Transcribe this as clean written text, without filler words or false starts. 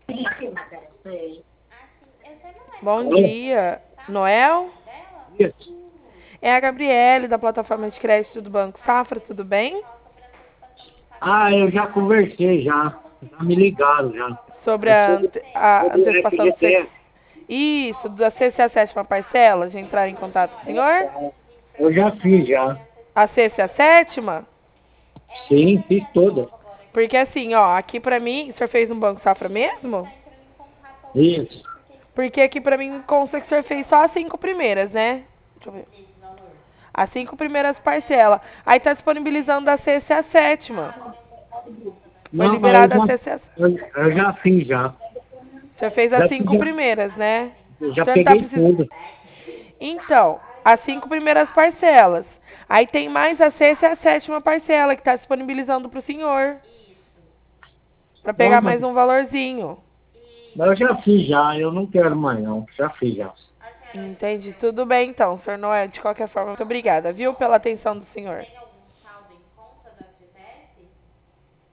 Bom Alô? dia. Noel? Isso. É a Gabriele, da plataforma de crédito do Banco Safra, tudo bem? Ah, eu já conversei já. Já me ligaram já. Sobre É a, sobre, a sobre o antecipação do FGTS. Isso, da sexta e a sétima parcela, de entrar em contato com o senhor? Eu já fiz já. A sexta e a sétima? Sim, fiz toda. Porque assim, ó, aqui pra mim, o senhor fez no Banco Safra mesmo? Isso. Porque aqui pra mim consta que o senhor fez só as cinco primeiras, né? Deixa eu ver. As cinco primeiras parcelas. Aí tá disponibilizando a sexta e a sétima. Foi Não, mas liberada a sexta e a sétima. eu já fiz já. O senhor fez as Já, fiz, cinco primeiras, né? O já senhor não tá peguei precisando. tudo. Então, as cinco primeiras parcelas. Aí tem mais a sexta e a sétima parcela que tá disponibilizando pro senhor. Pra Não, pegar mais um valorzinho. mas eu já fiz já. Eu não quero mais não. Já fiz já. Entendi. Tudo bem então, senhor Noel. De qualquer forma, muito obrigada, viu, pela atenção do senhor.